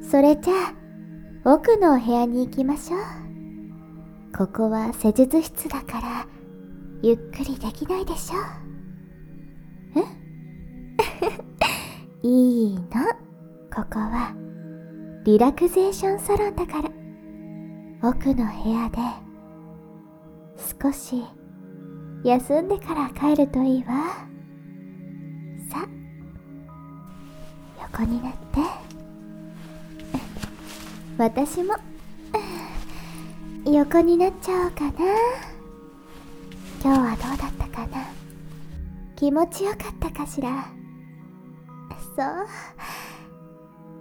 それじゃあ奥のお部屋に行きましょう。ここは施術室だからゆっくりできないでしょ。いいの、ここはリラクゼーションサロンだから。奥の部屋で少し休んでから帰るといいわ。さ、横になって。私も横になっちゃおうかな。今日はどうだったかな。気持ちよかったかしら。そう、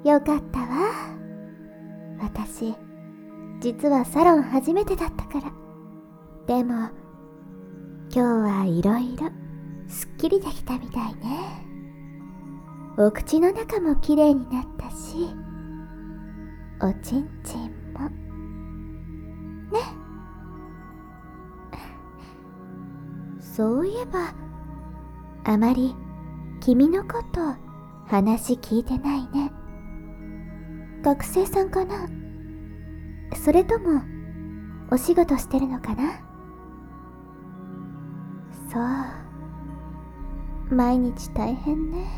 よかったわ。私実はサロン初めてだったから。でも今日はいろいろすっきりできたみたいね。お口の中もきれいになったし、おちんちんもね。そういえばあまり君のこと話聞いてないね。学生さんかな、それともお仕事してるのかな。そう、毎日大変ね。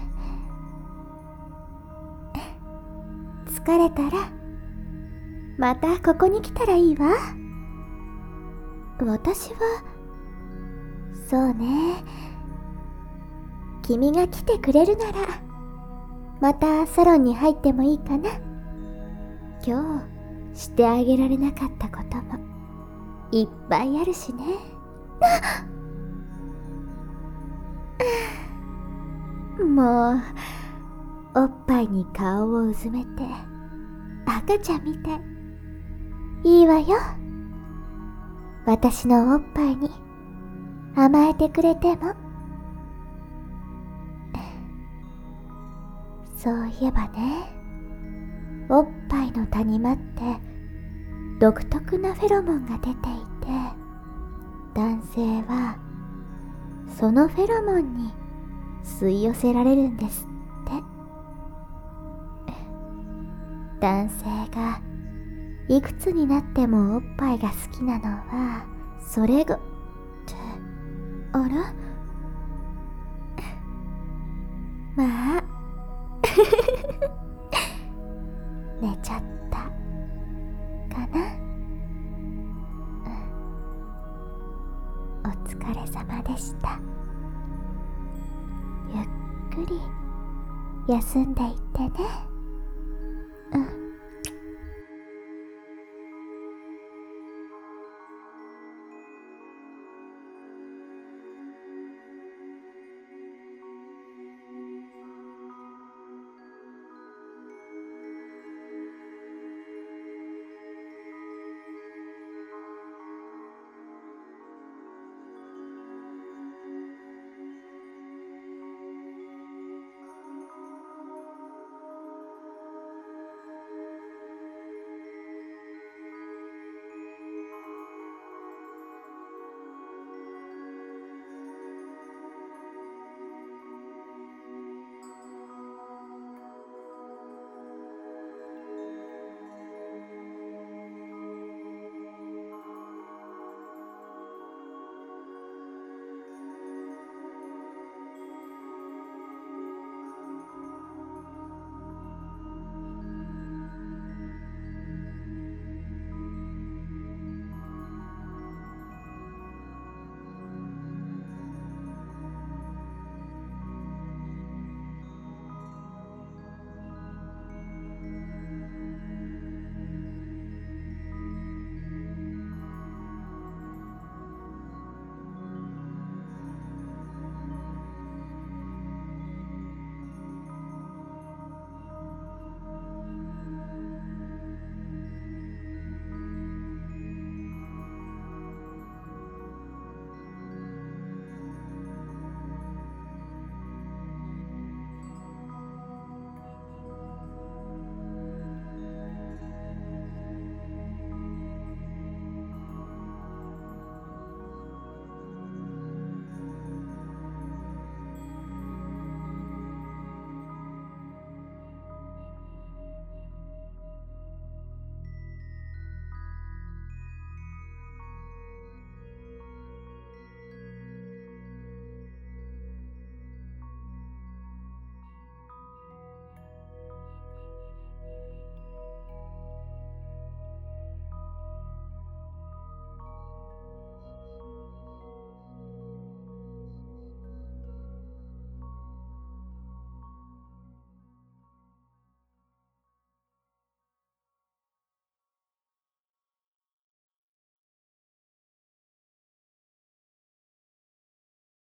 疲れたらまたここに来たらいいわ。私はそうね、君が来てくれるならまたサロンに入ってもいいかな。今日してあげられなかったこともいっぱいあるしね。もうおっぱいに顔をうずめて赤ちゃんみたい。いいわよ、私のおっぱいに甘えてくれても。そういえばね、おっぱいの谷間って独特なフェロモンが出ていて、男性はそのフェロモンに吸い寄せられるんですって。男性がいくつになってもおっぱいが好きなのはそれがって、あらまあ寝ちゃったかな。お疲れ様でした。ゆっくり休んでいってね。